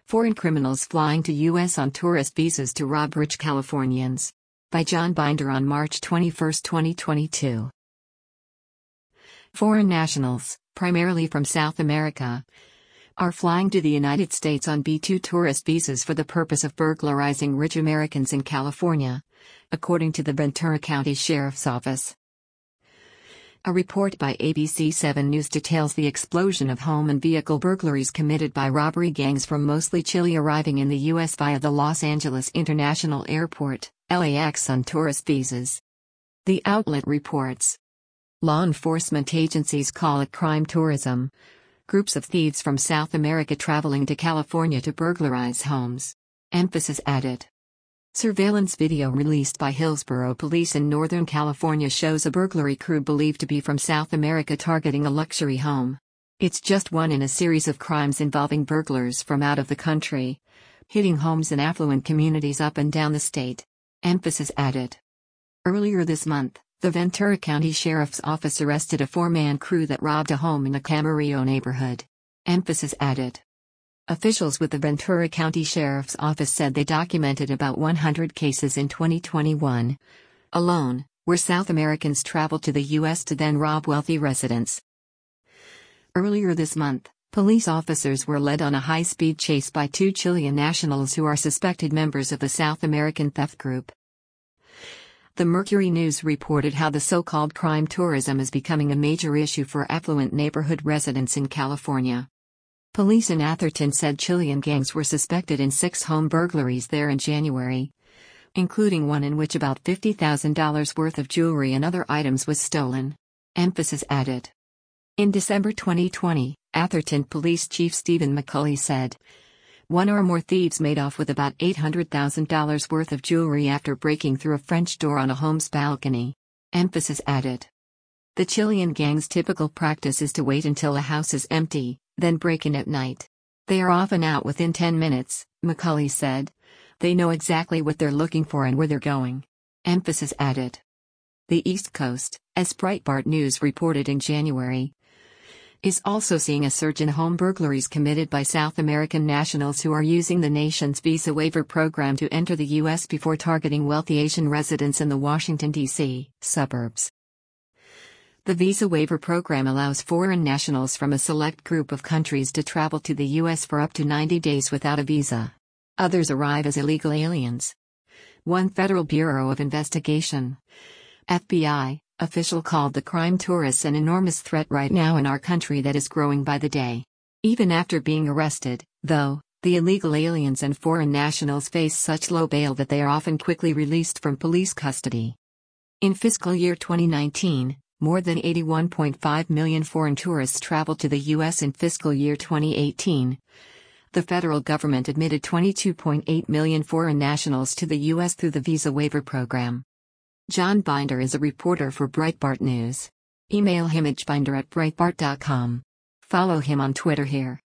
Foreign criminals flying to U.S. on tourist visas to rob rich Californians. By John Binder on March 21, 2022. Foreign nationals, primarily from South America, are flying to the United States on B-2 tourist visas for the purpose of burglarizing rich Americans in California, according to the Ventura County Sheriff's Office. A report by ABC 7 News details the explosion of home and vehicle burglaries committed by robbery gangs from mostly Chile arriving in the U.S. via the Los Angeles International Airport, LAX, on tourist visas. The outlet reports. Law enforcement agencies call it crime tourism. Groups of thieves from South America traveling to California to burglarize homes. Emphasis added. Surveillance video released by Hillsborough Police in Northern California shows a burglary crew believed to be from South America targeting a luxury home. It's just one in a series of crimes involving burglars from out of the country, hitting homes in affluent communities up and down the state. Emphasis added. Earlier this month, the Ventura County Sheriff's Office arrested a four-man crew that robbed a home in the Camarillo neighborhood. Emphasis added. Officials with the Ventura County Sheriff's Office said they documented about 100 cases in 2021 alone, where South Americans traveled to the U.S. to then rob wealthy residents. Earlier this month, police officers were led on a high-speed chase by two Chilean nationals who are suspected members of the South American theft group. The Mercury News reported how the so-called crime tourism is becoming a major issue for affluent neighborhood residents in California. Police in Atherton said Chilean gangs were suspected in 6 home burglaries there in January, including one in which about $50,000 worth of jewelry and other items was stolen. Emphasis added. In December 2020, Atherton Police Chief Stephen McCulley said, one or more thieves made off with about $800,000 worth of jewelry after breaking through a French door on a home's balcony. Emphasis added. The Chilean gang's typical practice is to wait until a house is empty, then break in at night. They are often out within 10 minutes, McCulley said. They know exactly what they're looking for and where they're going. Emphasis added. The East Coast, as Breitbart News reported in January, is also seeing a surge in home burglaries committed by South American nationals who are using the nation's visa waiver program to enter the U.S. before targeting wealthy Asian residents in the Washington, D.C. suburbs. The visa waiver program allows foreign nationals from a select group of countries to travel to the U.S. for up to 90 days without a visa. Others arrive as illegal aliens. One Federal Bureau of Investigation (FBI) official called the crime tourists an enormous threat right now in our country that is growing by the day. Even after being arrested, though, the illegal aliens and foreign nationals face such low bail that they are often quickly released from police custody. In fiscal year 2019, more than 81.5 million foreign tourists traveled to the U.S. in fiscal year 2018. The federal government admitted 22.8 million foreign nationals to the U.S. through the visa waiver program. John Binder is a reporter for Breitbart News. Email him at binder@breitbart.com. Follow him on Twitter here.